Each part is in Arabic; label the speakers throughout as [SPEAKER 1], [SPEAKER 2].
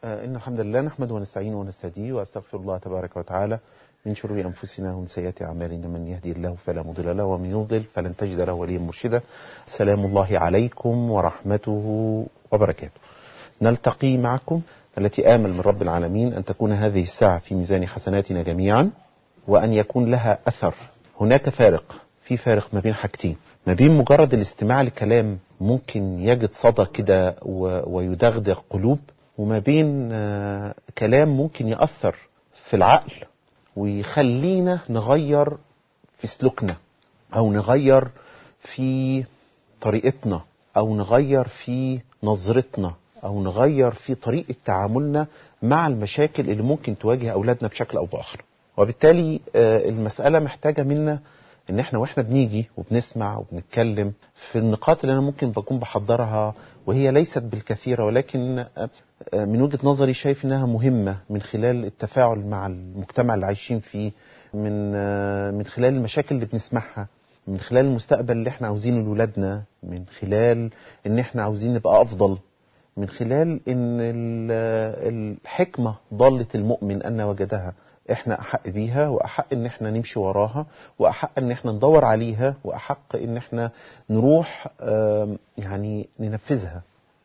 [SPEAKER 1] إن الحمد لله نحمده ونستعينه ونستهديه وأستغفر الله تبارك وتعالى من شرور أنفسنا ومن سيئات أعمالنا، من يهدي الله فلا مضل له ومن يضلل فلن تجد له وليا مرشدا. سلام الله عليكم ورحمته وبركاته. نلتقي معكم التي آمل من رب العالمين أن تكون هذه الساعة في ميزان حسناتنا جميعا وأن يكون لها أثر. هناك في فارق ما بين حاجتين، ما بين مجرد الاستماع لكلام ممكن يجد صدى كده ويدغدغ قلوب، وما بين كلام ممكن يأثر في العقل ويخلينا نغير في سلوكنا أو نغير في طريقتنا أو نغير في نظرتنا أو نغير في طريقة تعاملنا مع المشاكل اللي ممكن تواجه أولادنا بشكل أو بآخر. وبالتالي المسألة محتاجة منا ان احنا واحنا بنيجي وبنسمع وبنتكلم في النقاط اللي انا ممكن بكون بحضرها، وهي ليست بالكثيرة، ولكن من وجهة نظري شايف انها مهمة من خلال التفاعل مع المجتمع اللي عايشين فيه، من خلال المشاكل اللي بنسمعها، من خلال المستقبل اللي احنا عاوزينه لولادنا، من خلال ان احنا عاوزين نبقى افضل، من خلال ان الحكمة ضالة المؤمن ان وجدها. احنا احق بيها واحق ان احنا نمشي وراها واحق ان احنا ندور عليها واحق ان احنا نروح يعني ننفذها.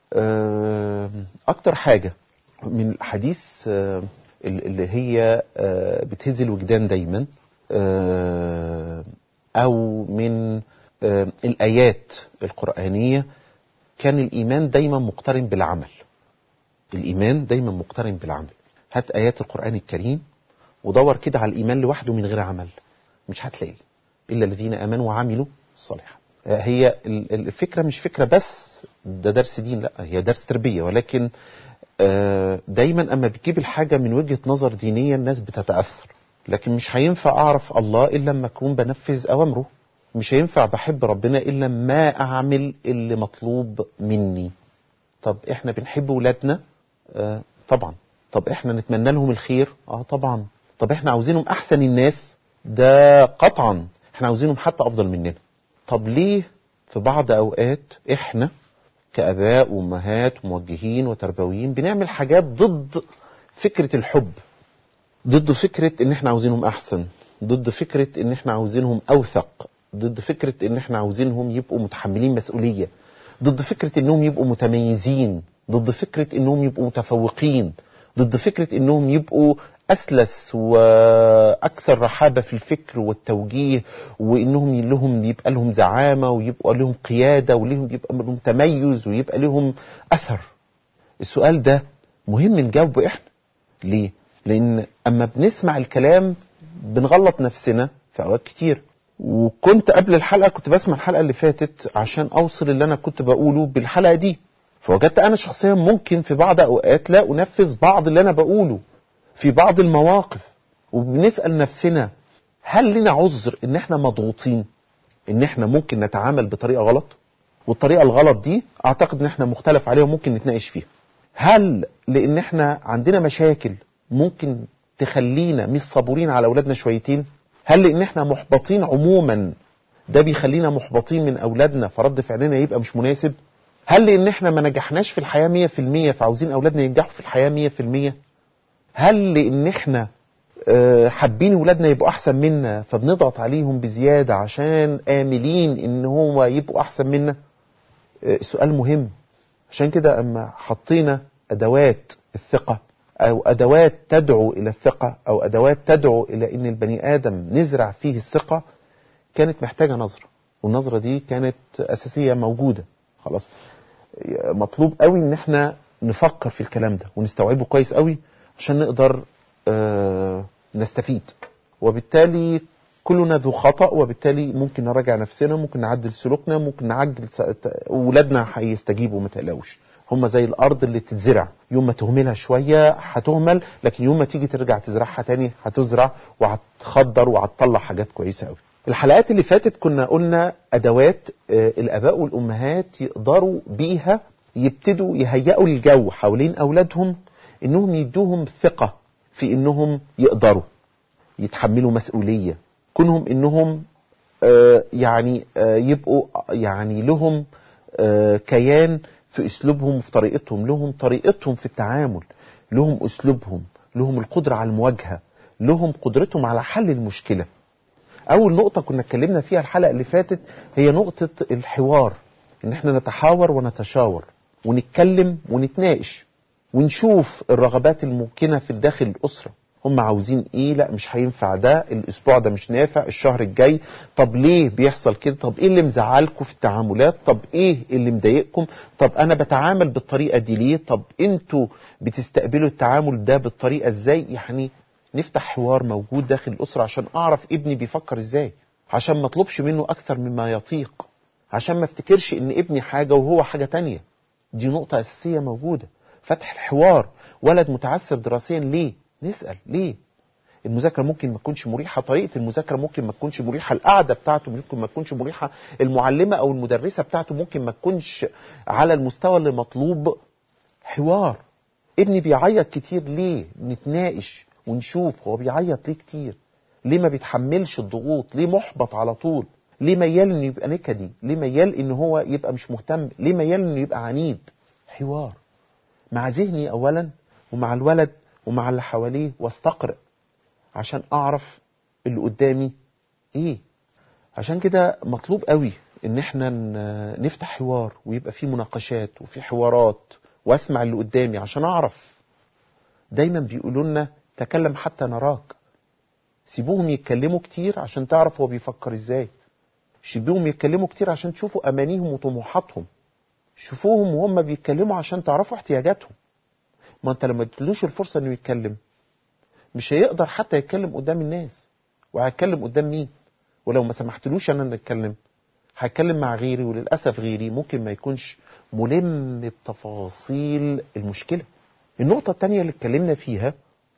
[SPEAKER 1] اكتر حاجة من الحديث اللي هي بتهز الوجدان دايما، او من الايات القرآنية، كان الايمان دايما مقترن بالعمل. الايمان دايما مقترن بالعمل. هات ايات القرآن الكريم ودور كده على الإيمان لوحده من غير عمل، مش هتلاقي إلا الذين آمنوا وعملوا الصالحات. هي الفكرة مش فكرة بس ده درس دين، لا، هي درس تربية. ولكن دايما أما بتجيب الحاجة من وجهة نظر دينية الناس بتتأثر. لكن مش هينفع أعرف الله إلا لما أكون بنفذ أوامره، مش هينفع بحب ربنا إلا ما أعمل اللي مطلوب مني. طب إحنا بنحب ولادنا؟ طبعا. طب إحنا نتمنى لهم الخير؟ طبعا. طب احنا عاوزينهم احسن الناس؟ ده قطعا. احنا عاوزينهم حتى افضل مننا. طب ليه في بعض اوقات احنا كاباء وامهات وموجهين وتربويين بنعمل حاجات ضد فكرة الحب، ضد فكرة ان احنا عاوزينهم احسن، ضد فكرة ان احنا عاوزينهم اوثق، ضد فكرة ان احنا عاوزينهم يبقوا متحملين مسؤولية، ضد فكرة انهم يبقوا متميزين، ضد فكرة انهم يبقوا متفوقين، ضد فكرة انهم يبقوا أسلس وأكثر رحابة في الفكر والتوجيه، وإنهم يبقى لهم زعامة ويبقى لهم قيادة يبقى لهم تميز ويبقى لهم أثر. السؤال ده مهم نجاوبه إحنا. ليه؟ لأن أما بنسمع الكلام بنغلط نفسنا في أوقات كتير. وكنت قبل الحلقة كنت بسمع الحلقة اللي فاتت عشان أوصل اللي أنا كنت بقوله بالحلقة دي، فوجدت أنا شخصيا ممكن في بعض أوقات لا أنفذ بعض اللي أنا بقوله في بعض المواقف. وبنسأل نفسنا هل لنا عذر ان احنا مضغوطين، ان احنا ممكن نتعامل بطريقة غلط؟ والطريقة الغلط دي اعتقد ان احنا مختلف عليها وممكن نتناقش فيها. هل لان احنا عندنا مشاكل ممكن تخلينا مش صبورين على اولادنا شويتين؟ هل لان احنا محبطين عموما ده بيخلينا محبطين من اولادنا فرد فعلنا يبقى مش مناسب؟ هل لان احنا ما نجحناش في الحياة 100% فعاوزين اولادنا ينجحوا في الحياة 100%؟ هل لان احنا حابين ولادنا يبقوا احسن منا فبنضغط عليهم بزيادة عشان آملين ان هو يبقوا احسن منا؟ السؤال مهم. عشان كده اما حطينا ادوات الثقة او ادوات تدعو الى الثقة او ادوات تدعو الى ان البني ادم نزرع فيه الثقة، كانت محتاجة نظرة، والنظرة دي كانت اساسية موجودة. خلاص مطلوب قوي ان احنا نفكر في الكلام ده ونستوعبه كويس قوي عشان نقدر نستفيد. وبالتالي كلنا ذو خطأ، وبالتالي ممكن نراجع نفسنا، ممكن نعدل سلوكنا، ممكن نعجل. ولادنا هيستجيبوا، ما تقلقوش. هم زي الارض اللي تتزرع، يوم ما تهملها شوية هتهمل، لكن يوم ما تيجي ترجع تزرعها تاني هتزرع وهتخضر وهتطلع حاجات كويسة قوي. الحلقات اللي فاتت كنا قلنا ادوات الاباء والامهات يقدروا بيها يبتدوا يهيئوا الجو حوالين اولادهم، انهم يدوهم ثقة في انهم يقدروا يتحملوا مسؤولية، كونهم انهم يبقوا لهم كيان في اسلوبهم وفي طريقتهم، لهم طريقتهم في التعامل، لهم أسلوبهم، لهم القدرة على المواجهة، لهم قدرتهم على حل المشكلة. أول نقطة كنا اتكلمنا فيها الحلقة اللي فاتت هي نقطة الحوار، إن احنا نتحاور ونتشاور ونتكلم ونتناقش ونشوف الرغبات الممكنة في داخل الأسرة. هم عاوزين ايه؟ لا مش هينفع ده، الاسبوع ده مش نافع، الشهر الجاي. طب ليه بيحصل كده؟ طب ايه اللي مزعلكم في التعاملات؟ طب ايه اللي مضايقكم؟ طب انا بتعامل بالطريقة دي ليه؟ طب انتوا بتستقبلوا التعامل ده بالطريقة ازاي؟ يعني نفتح حوار موجود داخل الاسرة عشان اعرف ابني بيفكر ازاي، عشان ما اطلبش منه اكثر مما يطيق، عشان ما افتكرش ان ابني حاجة وهو حاجة تانية. دي نقطة اساسية موجودة. فتح الحوار. ولد متعثر دراسيا ليه؟ نسأل ليه. المذاكرة ممكن ما تكونش مريحة، طريقة المذاكرة ممكن ما تكونش مريحة، القعدة بتاعته ممكن ما تكونش مريحة، المعلمة او المدرسة بتاعته ممكن ما تكونش على المستوى اللي مطلوب. حوار. ابني بيعيط كتير ليه؟ نتناقش ونشوف هو بيعيط ليه كتير، ليه ما بيتحملش الضغوط، ليه محبط على طول، ليه ميال انه يبقى نكدي، ليه ميال انه هو يبقى مش مهتم، ليه ميال انه يبقى عنيد. حوار مع ذهني اولا ومع الولد ومع اللي حواليه، واستقرأ عشان اعرف اللي قدامي ايه. عشان كده مطلوب قوي ان احنا نفتح حوار ويبقى فيه مناقشات وفي حوارات، واسمع اللي قدامي عشان اعرف. دايما بيقولوا لنا تكلم حتى نراك. سيبوهم يتكلموا كتير عشان تعرف هو بيفكر ازاي. سيبوهم يتكلموا كتير عشان تشوفوا امانيهم وطموحاتهم. شوفوهم وهم بيتكلموا عشان تعرفوا احتياجاتهم. ما انت لما تدلوش الفرصة انه يتكلم مش هيقدر حتى يتكلم قدام الناس. وهيتكلم قدام مين؟ ولو ما سمحتلوش انا نتكلم هيتكلم مع غيري، وللأسف غيري ممكن ما يكونش ملم بتفاصيل المشكلة. النقطة التانية اللي اتكلمنا فيها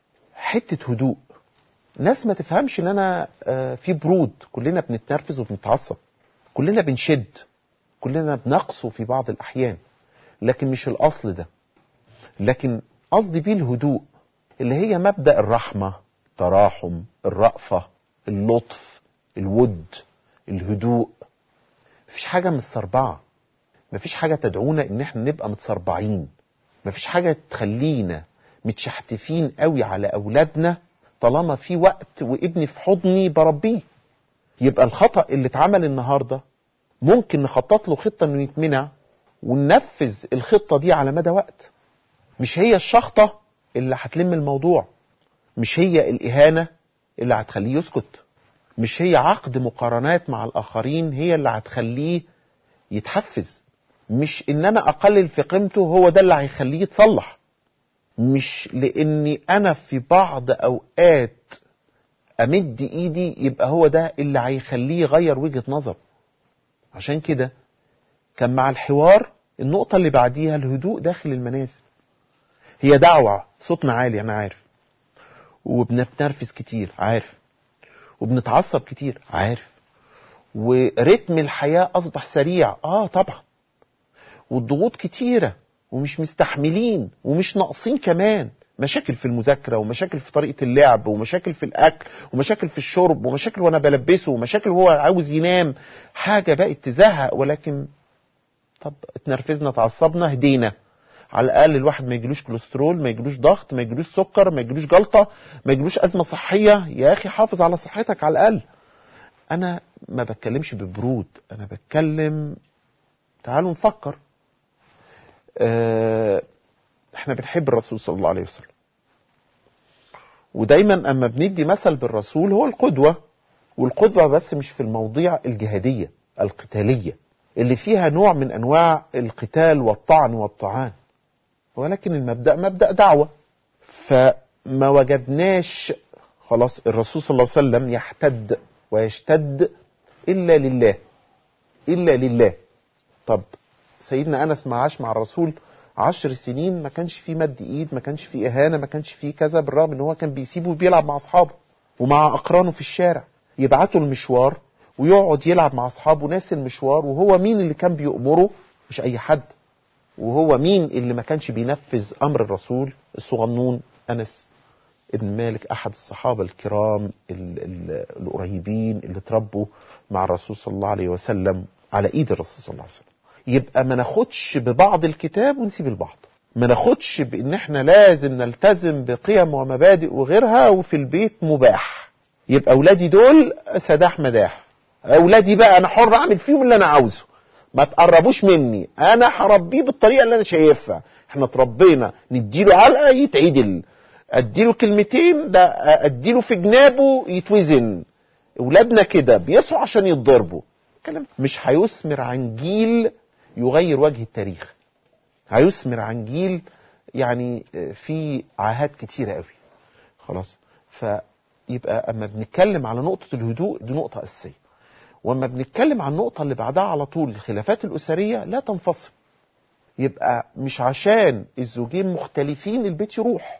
[SPEAKER 1] حتة هدوء. ناس ما تفهمش ان انا في برود. كلنا بنتنرفز وبنتعصب، كلنا بنشد، كلنا بنقسو في بعض الأحيان، لكن مش الأصل ده. لكن قصدي بيه الهدوء اللي هي مبدأ الرحمة، التراحم، الرأفة، اللطف، الود، الهدوء. مفيش حاجة متسربعة، مفيش حاجة تدعونا ان احنا نبقى متسربعين، مفيش حاجة تخلينا متشحتفين قوي على اولادنا طالما في وقت وابني في حضني بربيه. يبقى الخطأ اللي اتعمل النهاردة ممكن نخطط له خطة انه يتمنع، وننفذ الخطة دي على مدى وقت. مش هي الشخطة اللي هتلم الموضوع، مش هي الإهانة اللي هتخليه يسكت، مش هي عقد مقارنات مع الآخرين هي اللي هتخليه يتحفز، مش إن أنا أقلل في قيمته هو ده اللي هيخليه يتصلح، مش لأني أنا في بعض أوقات أمد إيدي يبقى هو ده اللي هيخليه يغير وجهة نظر. عشان كده كان مع الحوار النقطة اللي بعديها الهدوء داخل المنازل. هي دعوة، صوتنا عالي أنا عارف، وبنتنرفز كتير عارف، وبنتعصب كتير عارف، ورتم الحياة أصبح سريع طبعا، والضغوط كتيرة ومش مستحملين ومش ناقصين كمان. مشاكل في المذاكرة، ومشاكل في طريقة اللعب، ومشاكل في الأكل، ومشاكل في الشرب، ومشاكل وأنا بلبسه، ومشاكل وهو عاوز ينام. حاجة بقت تزهق. ولكن طب اتنرفزنا، تعصبنا، هدينا. على الأقل الواحد ما يجيلوش كوليسترول، ما يجيلوش ضغط، ما يجيلوش سكر، ما يجيلوش جلطة، ما يجيلوش أزمة صحية. يا أخي حافظ على صحتك على الأقل. أنا ما بتكلمش ببرود، أنا بتكلم تعالوا نفكر. احنا بنحب الرسول صلى الله عليه وسلم، ودايما أما بندي مثل بالرسول هو القدوة. والقدوة بس مش في المواضيع الجهادية القتالية اللي فيها نوع من أنواع القتال والطعن والطعان، ولكن المبدأ مبدأ دعوة. فما وجدناش خلاص الرسول صلى الله عليه وسلم يحتد ويشتد إلا لله، إلا لله. طب سيدنا أنس ما عاش مع الرسول 10 سنين، ما كانش فيه مد إيد، ما كانش فيه إهانة، ما كانش فيه كذا، بالرغم إن هو كان بيسيبه وبيلعب مع أصحابه ومع أقرانه في الشارع. يبعتوا المشوار ويقعد يلعب مع أصحابه ناس المشوار. وهو مين اللي كان بيأمره؟ مش أي حد. وهو مين اللي ما كانش بينفذ أمر الرسول؟ الصغنون أنس ابن مالك، أحد الصحابة الكرام القريبين اللي تربوا مع الرسول صلى الله عليه وسلم على إيد الرسول صلى الله عليه وسلم. يبقى ما ناخدش ببعض الكتاب ونسيب البعض. ما ناخدش بان احنا لازم نلتزم بقيم ومبادئ وغيرها وفي البيت مباح. يبقى اولادي دول سداح مداح، اولادي بقى انا حر اعمل فيهم اللي انا عاوزه، ما تقربوش مني، انا هربيه بالطريقه اللي انا شايفها. احنا اتربينا نديله علقه يتعدل، اديله كلمتين ده اديله في جنابه يتوزن. اولادنا كده بيسعوا عشان يتضربوا. كلام مش هيثمر عن جيل يغير وجه التاريخ، هيثمر عن جيل يعني في عاهات كتيره قوي. خلاص. فيبقى اما بنتكلم على نقطه الهدوء دي نقطه اساسيه، واما بنتكلم عن النقطه اللي بعدها على طول الخلافات الاسريه لا تنفصل. يبقى مش عشان الزوجين مختلفين البيت يروح.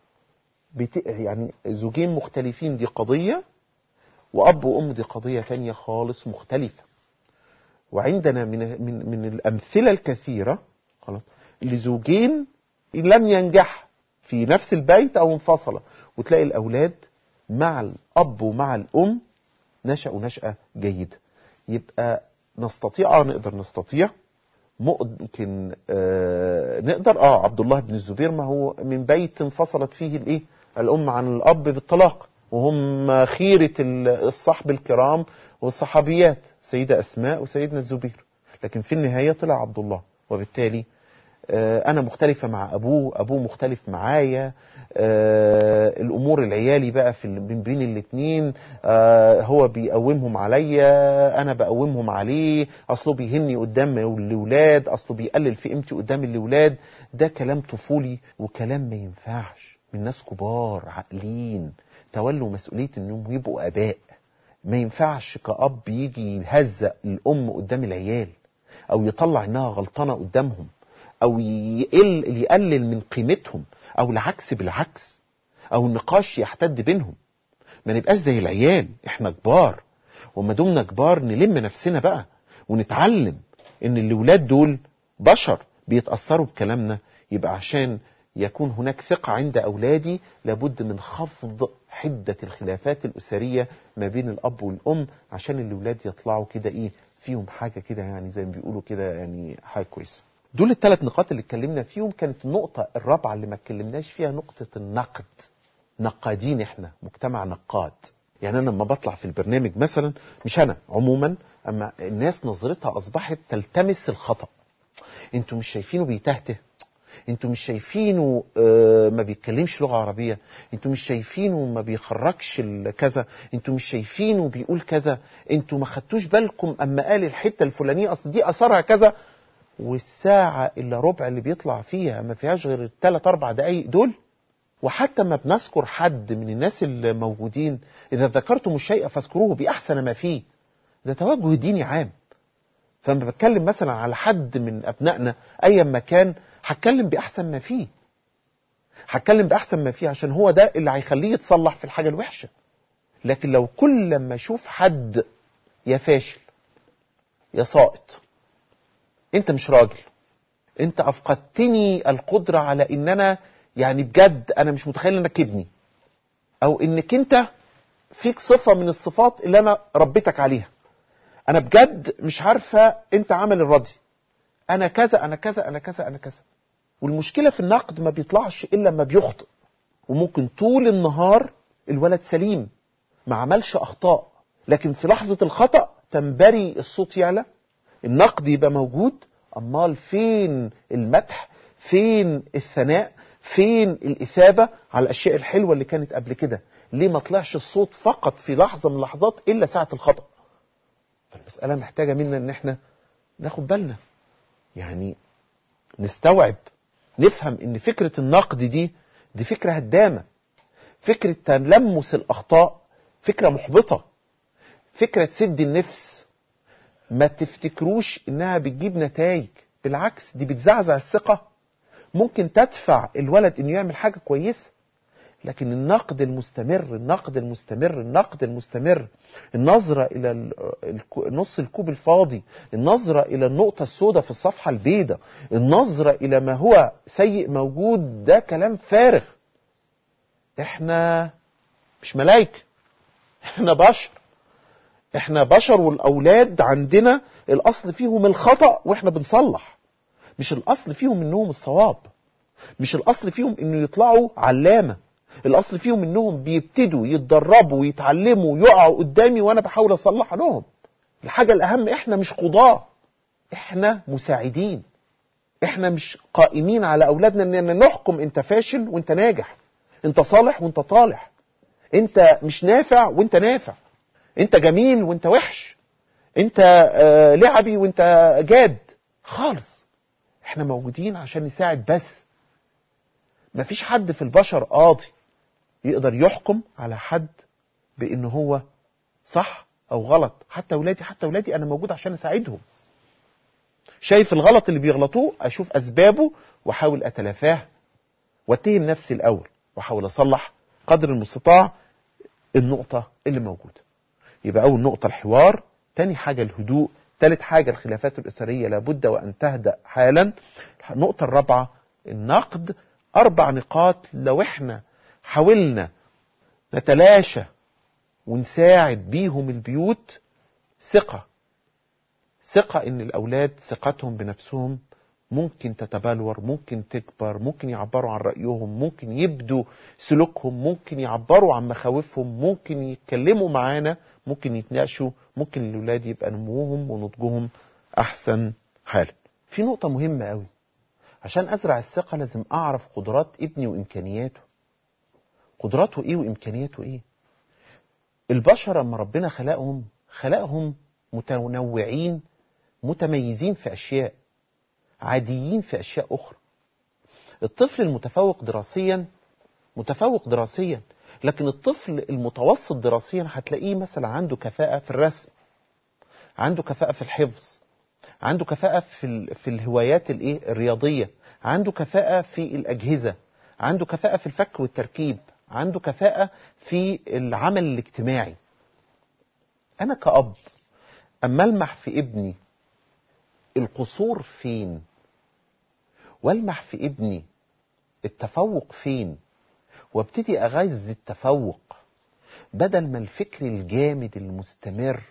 [SPEAKER 1] يعني زوجين مختلفين دي قضيه، واب وام دي قضيه تانية خالص مختلفه. وعندنا من الامثله الكثيره خلاص لزوجين لم ينجح في نفس البيت او انفصل، وتلاقي الاولاد مع الاب ومع الام نشأوا نشأة جيدة. يبقى نقدر نستطيع ممكن نقدر عبد الله بن الزبير ما هو من بيت انفصلت فيه الام عن الاب بالطلاق، وهم خيرة الصحب الكرام والصحابيات سيدة أسماء وسيدنا الزبير، لكن في النهاية طلع عبد الله. وبالتالي أنا مختلفة مع أبوه مختلف معايا، الأمور العيالي بقى من بين الاتنين، هو بيقومهم عليا أنا بقومهم عليه، أصله بيهمني قدام الأولاد، أصله بيقلل في قيمتي قدام الأولاد. ده كلام طفولي وكلام ما ينفعش من ناس كبار عاقلين تولوا مسؤولية انهم يبقوا اباء. ما ينفعش كأب يجي يهزق الام قدام العيال، او يطلع انها غلطانة قدامهم، او يقلل من قيمتهم، او العكس بالعكس، او النقاش يحتد بينهم. ما نبقاش زي العيال، احنا كبار، وما دمنا كبار نلم نفسنا بقى ونتعلم ان الولاد دول بشر بيتأثروا بكلامنا. يبقى عشان يكون هناك ثقة عند أولادي لابد من خفض حدة الخلافات الأسرية ما بين الأب والأم، عشان الأولاد يطلعوا كده فيهم حاجة كده يعني زي ما بيقولوا كده يعني حاجة كويسة. دول الثلاث نقاط اللي اتكلمنا فيهم. كانت النقطة الرابعة اللي ما اتكلمناش فيها نقطة النقد. نقادين، احنا مجتمع نقاد. يعني أنا لما بطلع في البرنامج مثلا، مش أنا عموما، أما الناس نظرتها أصبحت تلتمس الخطأ. انتوا مش شايفينه بيتهته؟ انتوا مش شايفينه ما بيتكلمش لغة عربية؟ انتوا مش شايفينه ما بيخرجش كذا؟ انتوا مش شايفينه بيقول كذا؟ انتوا ما خدتوش بالكم اما قال الحتة الفلانية اصل دي اثرها كذا؟ والساعة الا ربع اللي بيطلع فيها ما فيهاش غير 3-4 دقايق دول. وحتى ما بنذكر حد من الناس الموجودين، اذا ذكرتم الشيء فاذكروه باحسن ما فيه. ده توجه ديني عام. فلما بتكلم مثلا على حد من ابنائنا ايا ما كان، هتكلم باحسن ما فيه، هتكلم باحسن ما فيه، عشان هو ده اللي هيخليه يتصلح في الحاجه الوحشه. لكن لو كل لما اشوف حد يا فاشل يا ساقط، انت مش راجل، انت افقدتني القدره على ان انا يعني بجد انا مش متخيل انك ابني، او انك انت فيك صفه من الصفات اللي انا ربيتك عليها، انا بجد مش عارفه انت عامل الراضي، انا كذا انا كذا انا كذا انا كذا. والمشكله في النقد ما بيطلعش الا لما بيخطئ. وممكن طول النهار الولد سليم ما عملش اخطاء، لكن في لحظه الخطأ تنبري الصوت يعلى، النقد يبقى موجود. امال فين المدح؟ فين الثناء؟ فين الاثابه على الاشياء الحلوه اللي كانت قبل كده؟ ليه ما طلعش الصوت فقط في لحظه من اللحظات الا ساعه الخطأ؟ فالمساله محتاجه منا ان احنا ناخد بالنا، يعني نستوعب، نفهم ان فكرة النقد دي فكرة هدامة، فكرة تلمس الاخطاء فكرة محبطة، فكرة تسد النفس. ما تفتكروش انها بتجيب نتائج، بالعكس دي بتزعزع الثقة، ممكن تدفع الولد انه يعمل حاجة كويسة. لكن النقد المستمر النقد المستمر النقد المستمر، النظرة إلى نص الكوب الفاضي، النظرة إلى النقطة السوداء في الصفحة البيضاء، النظرة إلى ما هو سيء موجود، ده كلام فارغ. إحنا مش ملايكة، إحنا بشر، والأولاد عندنا الأصل فيهم الخطأ وإحنا بنصلح، مش الأصل فيهم إنهم الصواب. مش الأصل فيهم إنه يطلعوا علامة، الأصل فيهم إنهم بيبتدوا يتدربوا ويتعلموا ويقعوا قدامي وأنا بحاول أصلح لهم. الحاجة الأهم، إحنا مش قضاة، إحنا مساعدين. إحنا مش قائمين على أولادنا إننا نحكم أنت فاشل وأنت ناجح، أنت صالح وأنت طالح، أنت مش نافع وأنت نافع، أنت جميل وأنت وحش، أنت لعبي وأنت جاد خالص. إحنا موجودين عشان نساعد بس. مفيش حد في البشر قاضي يقدر يحكم على حد بأنه هو صح أو غلط. حتى ولادي أنا موجود عشان أساعدهم. شايف الغلط اللي بيغلطوه، أشوف أسبابه وأحاول أتلافاه واتهم نفسي الأول وأحاول أصلح قدر المستطاع النقطة اللي موجودة. يبقى أول نقطة الحوار، تاني حاجة الهدوء، تالت حاجة الخلافات الأسرية لابد وأن تهدأ حالا. النقطة الرابعة النقد. 4 نقاط لو احنا حاولنا نتلاشى ونساعد بيهم البيوت. ثقة ان الاولاد ثقتهم بنفسهم ممكن تتبلور، ممكن تكبر، ممكن يعبروا عن رأيهم، ممكن يبدوا سلوكهم، ممكن يعبروا عن مخاوفهم، ممكن يتكلموا معانا، ممكن يتناقشوا، ممكن الاولاد يبقى نموهم ونضجهم احسن حالا. في نقطة مهمة قوي، عشان ازرع الثقة لازم اعرف قدرات ابني وامكانياته. قدراته ايه وامكانياته ايه؟ البشر لما ربنا خلقهم متنوعين، متميزين في اشياء، عاديين في اشياء اخرى. الطفل المتفوق دراسيا متفوق دراسيا، لكن الطفل المتوسط دراسيا هتلاقيه مثلا عنده كفاءة في الرسم، عنده كفاءة في الحفظ، عنده كفاءة في الهوايات الرياضية، عنده كفاءة في الأجهزة، عنده كفاءة في الفك والتركيب، عنده كفاءة في العمل الاجتماعي. أنا كأب أما ألمح في ابني القصور فين، والمح في ابني التفوق فين، وابتدي أغذي التفوق بدل ما الفكر الجامد المستمر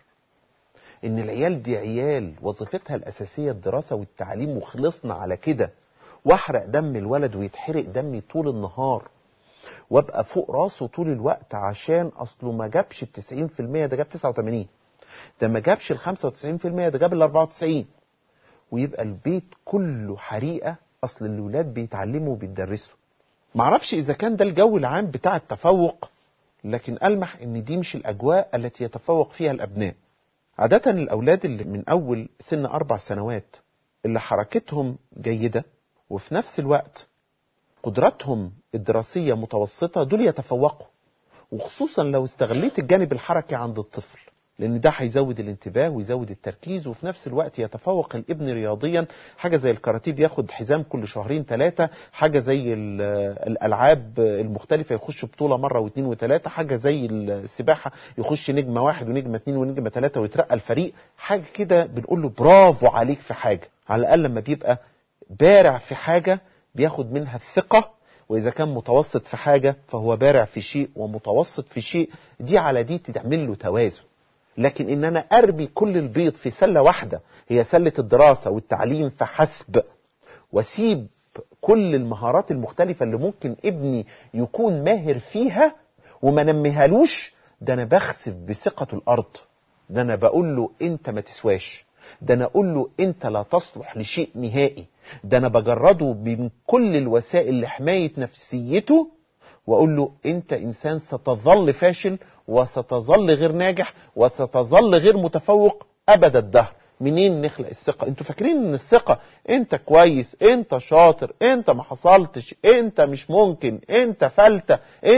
[SPEAKER 1] إن العيال دي عيال وظيفتها الأساسية الدراسة والتعليم وخلصنا على كده، واحرق دم الولد ويتحرق دمي طول النهار وابقى فوق راسه طول الوقت عشان أصله ما جابش 90%، ده جاب 89، ده ما جابش 95%، ده جاب 94، ويبقى البيت كله حريقة أصل الولاد بيتعلموا وبيتدرسوا. معرفش إذا كان ده الجو العام بتاع التفوق، لكن ألمح إن دي مش الأجواء التي يتفوق فيها الأبناء. عادة الأولاد اللي من أول سن 4 سنوات اللي حركتهم جيدة وفي نفس الوقت قدراتهم الدراسية متوسطة دول يتفوقوا، وخصوصا لو استغليت الجانب الحركي عند الطفل، لأن ده هيزود الانتباه ويزود التركيز، وفي نفس الوقت يتفوق الابن رياضيا. حاجة زي الكاراتيه بياخد حزام كل 2-3 شهور، حاجة زي الألعاب المختلفة يخش بطولة مرة و2 و3، حاجة زي السباحة يخش نجمة 1 ونجمة 2 ونجمة 3 ويترقى الفريق. حاجة كده بنقول له برافو عليك في حاجة، على الأقل لما بيبقى بارع في حاجة بياخد منها الثقة، وإذا كان متوسط في حاجة فهو بارع في شيء ومتوسط في شيء، دي على دي تعمل له توازن. لكن إن أنا أرمي كل البيض في سلة واحدة هي سلة الدراسة والتعليم فحسب، واسيب كل المهارات المختلفة اللي ممكن ابني يكون ماهر فيها وما نميهالوش، ده أنا بخسف بثقة الأرض، ده أنا بقول له أنت ما تسواش، ده أنا أقول له أنت لا تصلح لشيء نهائي، ده أنا بجرده من كل الوسائل لحماية نفسيته، وأقول له أنت إنسان ستظل فاشل وستظل غير ناجح وستظل غير متفوق أبد الدهر. منين نخلق الثقة؟ انتوا فاكرين ان الثقة انت كويس، انت شاطر، انت ما حصلتش، انت مش ممكن، انت فلتة،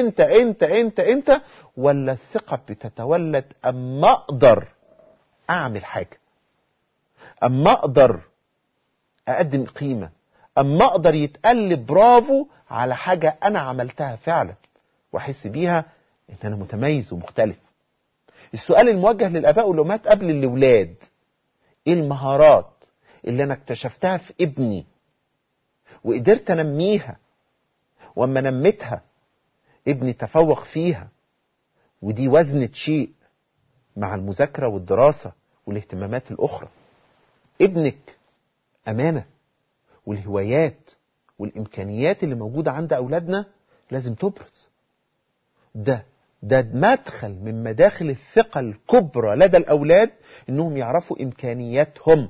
[SPEAKER 1] انت، ولا الثقة بتتولد اما اقدر اعمل حاجة، اما اقدر اقدم قيمة، اما اقدر يتقال برافو على حاجة انا عملتها فعلا واحس بيها ان انا متميز ومختلف. السؤال الموجه للاباء والامهات قبل الاولاد، ايه المهارات اللي انا اكتشفتها في ابني وقدرت انميها، واما نميتها ابني تفوق فيها، ودي وزنت شيء مع المذاكرة والدراسة والاهتمامات الاخرى. ابنك امانة، والهوايات والإمكانيات اللي موجودة عند أولادنا لازم تبرز. ده مدخل من مداخل الثقة الكبرى لدى الأولاد، إنهم يعرفوا إمكانياتهم.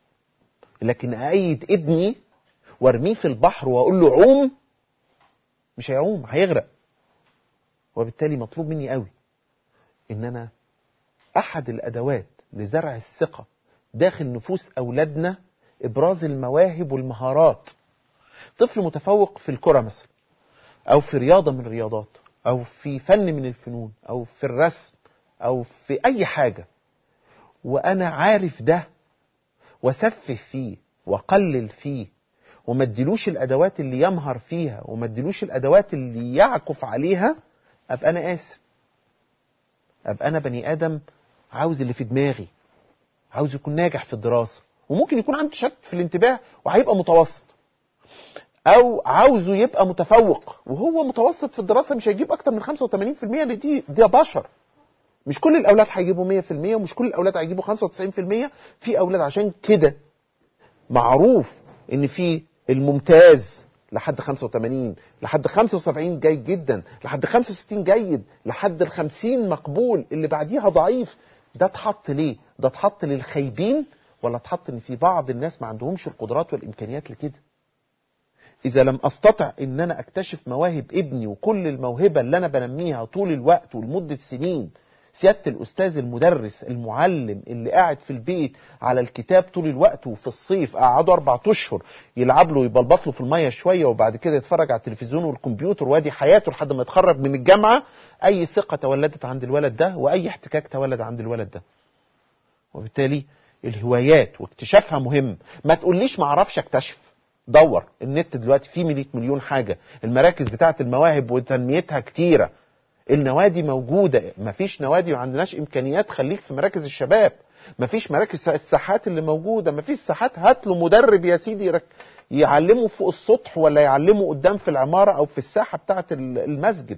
[SPEAKER 1] لكن أأيد ابني وارميه في البحر وأقول له عوم، مش هيعوم، هيغرق. وبالتالي مطلوب مني قوي إن أنا أحد الأدوات لزرع الثقة داخل نفوس أولادنا إبراز المواهب والمهارات. طفل متفوق في الكرة مثلا، أو في رياضة من الرياضات، أو في فن من الفنون، أو في الرسم، أو في أي حاجة، وأنا عارف ده وسفه فيه وقلل فيه وما اديلوش الأدوات اللي يمهر فيها وما اديلوش الأدوات اللي يعكف عليها، أبقى أنا آسف، أبقى أنا بني آدم عاوز اللي في دماغي، عاوز يكون ناجح في الدراسة، وممكن يكون عنده شك في الانتباه وهيبقى متوسط، أو عاوزه يبقى متفوق وهو متوسط في الدراسة مش هيجيب أكتر من 85%. دي بشر، مش كل الأولاد هيجيبوا 100% ومش كل الأولاد هيجيبوا 95%. في أولاد عشان كده معروف إن في الممتاز لحد 85، لحد 75 جيد جدا، لحد 65 جيد، لحد 50 مقبول، اللي بعديها ضعيف. ده اتحط ليه؟ ده اتحط للخايبين، ولا اتحط ان في بعض الناس ما عندهمش القدرات والامكانيات لكده؟ اذا لم استطع ان انا اكتشف مواهب ابني وكل الموهبة اللي انا بنميها طول الوقت ولمدة سنين، سيادة الأستاذ المدرس المعلم اللي قاعد في البيت على الكتاب طول الوقت، وفي الصيف قعدوا 4 أشهر يلعب له ويبلبط له في المية شوية وبعد كده يتفرج على التلفزيون والكمبيوتر وادي حياته لحد ما يتخرج من الجامعة، أي ثقة تولدت عند الولد ده وأي احتكاك تولد عند الولد ده. وبالتالي الهوايات واكتشافها مهم. ما تقوليش ما اعرفش اكتشف، دور. النت دلوقتي فيه 100 مليون حاجة، المراكز بتاعت المواهب وتنميتها كتيرة، النوادي موجودة. مفيش نوادي وعندناش امكانيات، خليك في مراكز الشباب. مفيش مراكز الساحات اللي موجودة، مفيش ساحات، هات له مدرب يا سيدي يعلمه فوق السطح ولا يعلمه قدام في العمارة او في الساحة بتاعت المسجد.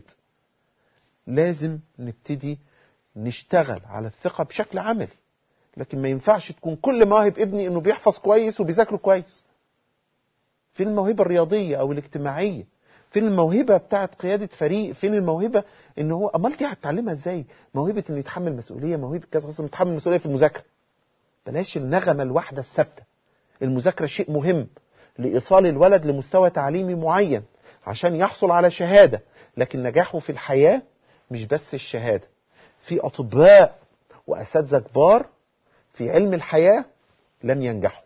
[SPEAKER 1] لازم نبتدي نشتغل على الثقة بشكل عملي. لكن ما ينفعش تكون كل مواهب ابني انه بيحفظ كويس وبيذاكر كويس. فين الموهبة الرياضية او الاجتماعية؟ فين الموهبة بتاعت قيادة فريق؟ فين الموهبة ان هو امال دي هتتعلمها ازاي؟ موهبة انه يتحمل مسؤولية، موهبة كذا، خاصة يتحمل مسؤولية في المذاكرة. بلاش النغمة الواحدة الثابتة. المذاكرة شيء مهم لإيصال الولد لمستوى تعليمي معين عشان يحصل على شهادة، لكن نجاحه في الحياة مش بس الشهادة. في أطباء وأساتذة كبار في علم الحياة لم ينجحوا،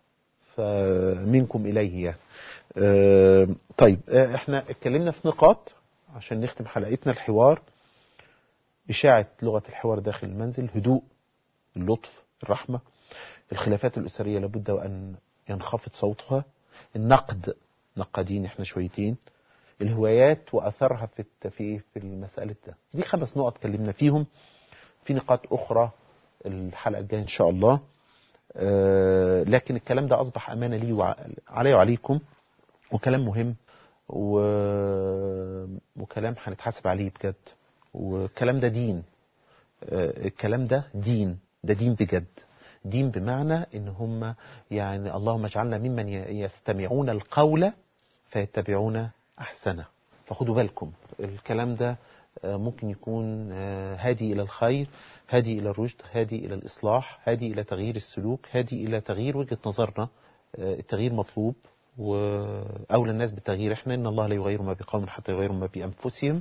[SPEAKER 1] فمنكم إليه يعني. طيب احنا اتكلمنا في نقاط عشان نختم حلقتنا. الحوار، إشاعة لغة الحوار داخل المنزل، هدوء، اللطف، الرحمة، الخلافات الأسرية لابد وأن ينخفض صوتها، النقد، نقادين احنا شويتين، الهوايات وأثرها في المسألة ده. دي 5 نقط اتكلمنا فيهم. في نقاط أخرى الحلقة الجاية إن شاء الله. لكن الكلام ده أصبح أمانة لي علي وعليكم، وكلام مهم وكلام هنتحاسب عليه بجد. والكلام ده دين. الكلام ده دين، ده دين بجد. دين بمعنى ان هم يعني اللهم اجعلنا ممن يستمعون القول فيتبعون احسنه. فخدوا بالكم الكلام ده ممكن يكون هادي الى الخير، هادي الى الرشد، هادي الى الاصلاح، هادي الى تغيير السلوك، هادي الى تغيير وجهة نظرنا. التغيير مطلوب، واولى الناس بالتغيير احنا. ان الله لا يغير ما بقوم حتى يغيروا ما بانفسهم.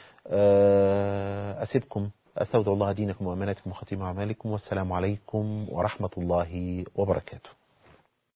[SPEAKER 1] اسيبكم، استودع الله دينكم واماناتكم وختيم اعمالكم، والسلام عليكم ورحمة الله وبركاته.